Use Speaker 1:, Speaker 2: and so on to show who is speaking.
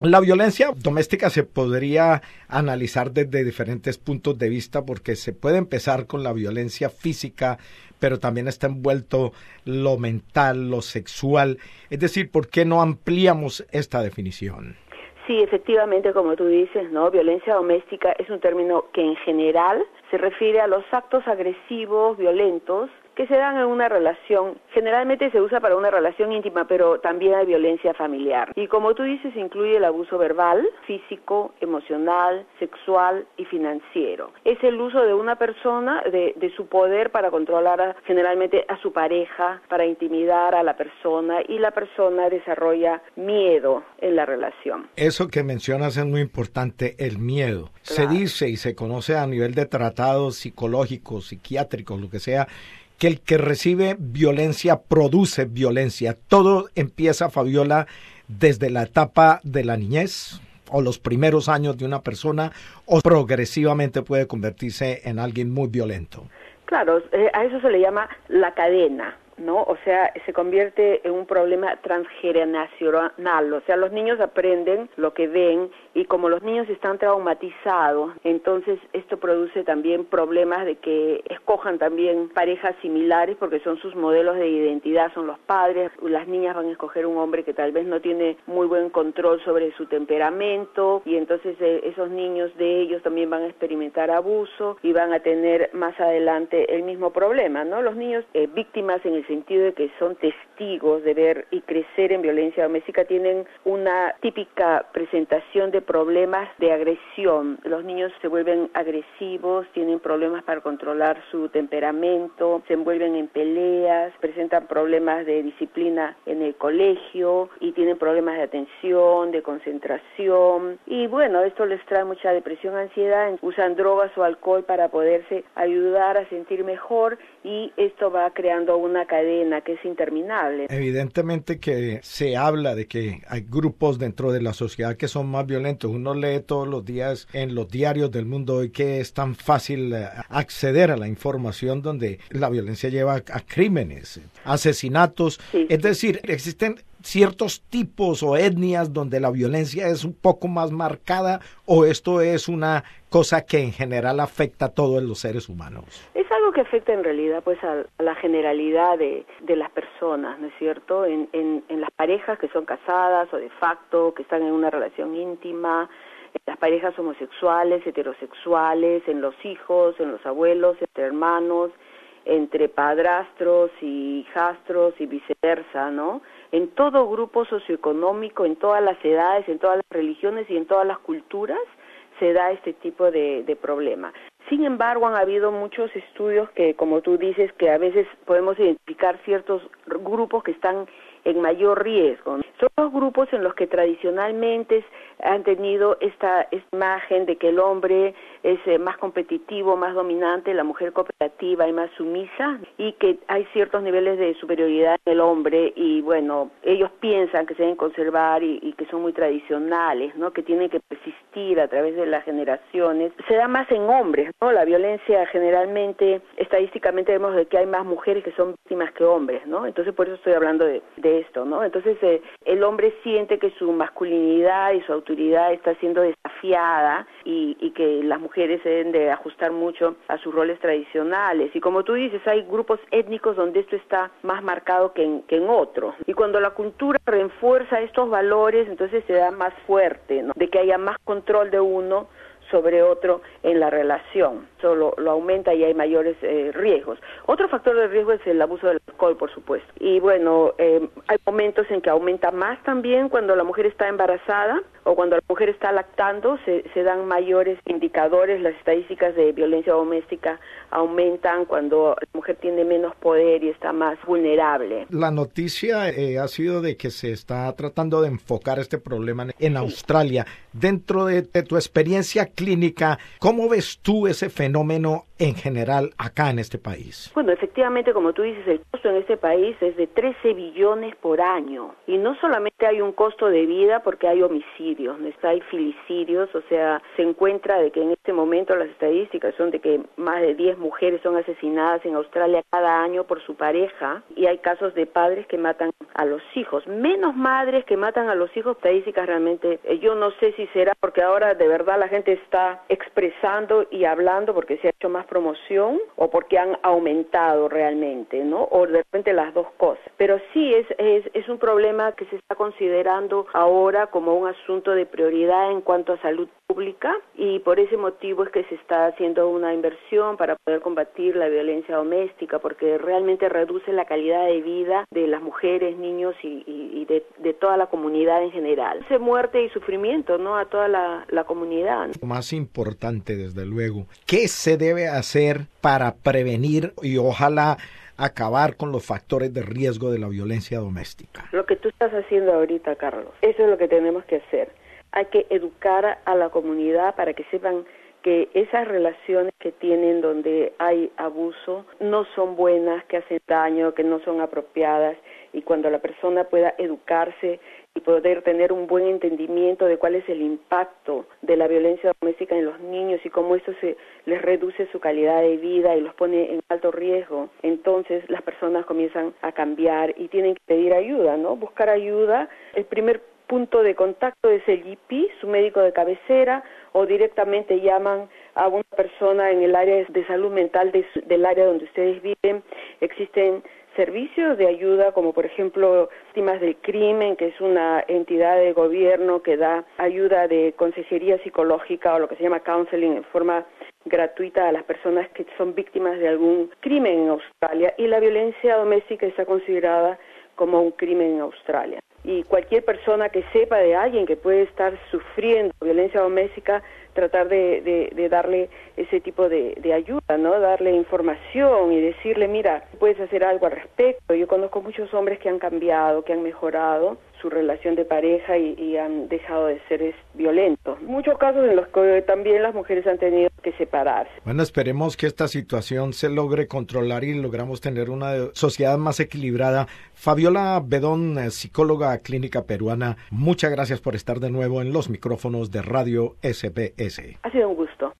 Speaker 1: La violencia doméstica se podría analizar desde diferentes puntos de vista porque se puede empezar con la violencia física, pero también está envuelto lo mental, lo sexual. Es decir, ¿por qué no ampliamos esta definición?
Speaker 2: Sí, efectivamente, como tú dices, ¿no? Violencia doméstica es un término que en general se refiere a los actos agresivos, violentos, que se dan en una relación. Generalmente se usa para una relación íntima, pero también hay violencia familiar. Y como tú dices, incluye el abuso verbal, físico, emocional, sexual y financiero. Es el uso de una persona, de su poder para controlar generalmente a su pareja, para intimidar a la persona, y la persona desarrolla miedo en la relación.
Speaker 1: Eso que mencionas es muy importante, el miedo. Claro. Se dice y se conoce a nivel de tratados psicológicos, psiquiátricos, lo que sea, que el que recibe violencia produce violencia. Todo empieza, Fabiola, desde la etapa de la niñez o los primeros años de una persona, o progresivamente puede convertirse en alguien muy violento.
Speaker 2: Claro, a eso se le llama la cadena, ¿no? O sea, se convierte en un problema transgeneracional. O sea, los niños aprenden lo que ven, y como los niños están traumatizados, entonces esto produce también problemas de que escojan también parejas similares, porque son sus modelos de identidad, son los padres. Las niñas van a escoger un hombre que tal vez no tiene muy buen control sobre su temperamento, y entonces esos niños de ellos también van a experimentar abuso y van a tener más adelante el mismo problema, ¿no? Los niños víctimas en el sentido de que son testigos de ver y crecer en violencia doméstica tienen una típica presentación de problemas de agresión. Los niños se vuelven agresivos, tienen problemas para controlar su temperamento, se envuelven en peleas, presentan problemas de disciplina en el colegio y tienen problemas de atención, de concentración, y bueno, esto les trae mucha depresión, ansiedad, usan drogas o alcohol para poderse ayudar a sentir mejor, y esto va creando una cadena que es interminable.
Speaker 1: Evidentemente que se habla de que hay grupos dentro de la sociedad que son más violentos. Uno lee todos los días en los diarios del mundo hoy que es tan fácil acceder a la información, donde la violencia lleva a crímenes, asesinatos. Sí. Es decir, existen ciertos tipos o etnias donde la violencia es un poco más marcada, o esto es una cosa que en general afecta a todos los seres humanos.
Speaker 2: Es algo que afecta en realidad pues a la generalidad de las personas, ¿no es cierto? En las parejas que son casadas o de facto, que están en una relación íntima, en las parejas homosexuales, heterosexuales, en los hijos, en los abuelos, entre hermanos, entre padrastros y hijastros y viceversa, ¿no? En todo grupo socioeconómico, en todas las edades, en todas las religiones y en todas las culturas se da este tipo de problema. Sin embargo, han habido muchos estudios que, como tú dices, que a veces podemos identificar ciertos grupos que están en mayor riesgo. Son los grupos en los que tradicionalmente han tenido esta imagen de que el hombre es más competitivo, más dominante, la mujer cooperativa y más sumisa, y que hay ciertos niveles de superioridad en el hombre, y bueno, ellos piensan que se deben conservar y que son muy tradicionales, ¿no? Que tienen que persistir a través de las generaciones. Se da más en hombres, ¿no? La violencia generalmente, estadísticamente vemos de que hay más mujeres que son víctimas que hombres, ¿no? Entonces por eso estoy hablando de esto, ¿no? Entonces el hombre siente que su masculinidad y su autoridad está siendo desafiada, y que las mujeres se deben de ajustar mucho a sus roles tradicionales. Y como tú dices, hay grupos étnicos donde esto está más marcado que en otros. Y cuando la cultura refuerza estos valores, entonces se da más fuerte, ¿no? De que haya más control de uno sobre otro en la relación. Eso lo aumenta y hay mayores riesgos. Otro factor de riesgo es el abuso del alcohol, por supuesto. Y bueno, hay momentos en que aumenta más también cuando la mujer está embarazada o cuando la mujer está lactando, se dan mayores indicadores. Las estadísticas de violencia doméstica aumentan cuando la mujer tiene menos poder y está más vulnerable.
Speaker 1: La noticia ha sido de que se está tratando de enfocar este problema en Australia. Dentro de tu experiencia clínica, ¿cómo ves tú ese fenómeno en general acá en este país?
Speaker 2: Bueno, efectivamente, como tú dices, el costo en este país es de 13 billones por año. Y no solamente hay un costo de vida porque hay homicidios, hay filicidios, o sea, se encuentra de que en este momento las estadísticas son de que más de 10 mujeres son asesinadas en Australia cada año por su pareja, y hay casos de padres que matan a los hijos, menos madres que matan a los hijos. Estadísticas realmente, yo no sé si será porque ahora de verdad la gente está expresando y hablando porque se ha hecho más promoción o porque han aumentado realmente, ¿no? O de repente las dos cosas. Pero sí es un problema que se está considerando ahora como un asunto de prioridad en cuanto a salud pública, y por ese motivo es que se está haciendo una inversión para poder combatir la violencia doméstica, porque realmente reduce la calidad de vida de las mujeres, niños y de toda la comunidad en general. Hace muerte y sufrimiento, ¿no?, a toda la comunidad.
Speaker 1: Lo más importante, desde luego, ¿qué se debe hacer para prevenir y ojalá acabar con los factores de riesgo de la violencia doméstica?
Speaker 2: Lo que tú estás haciendo ahorita, Carlos, eso es lo que tenemos que hacer. Hay que educar a la comunidad para que sepan que esas relaciones que tienen donde hay abuso no son buenas, que hacen daño, que no son apropiadas, y cuando la persona pueda educarse y poder tener un buen entendimiento de cuál es el impacto de la violencia doméstica en los niños y cómo eso les reduce su calidad de vida y los pone en alto riesgo, entonces las personas comienzan a cambiar y tienen que pedir ayuda, ¿no? Buscar ayuda. El primer punto de contacto es el GP, su médico de cabecera, o directamente llaman a una persona en el área de salud mental del área donde ustedes viven. Existen servicios de ayuda, como por ejemplo Víctimas del Crimen, que es una entidad de gobierno que da ayuda de consejería psicológica o lo que se llama counseling en forma gratuita a las personas que son víctimas de algún crimen en Australia, y la violencia doméstica está considerada como un crimen en Australia. Y cualquier persona que sepa de alguien que puede estar sufriendo violencia doméstica, tratar de darle ese tipo de ayuda, ¿no? Darle información y decirle, mira, puedes hacer algo al respecto. Yo conozco muchos hombres que han cambiado, que han mejorado su relación de pareja y han dejado de ser violentos. Muchos casos en los que también las mujeres han tenido que separarse.
Speaker 1: Bueno, esperemos que esta situación se logre controlar y logramos tener una sociedad más equilibrada. Fabiola Bedón, psicóloga clínica peruana, muchas gracias por estar de nuevo en los micrófonos de Radio SBS.
Speaker 2: Ha sido un gusto.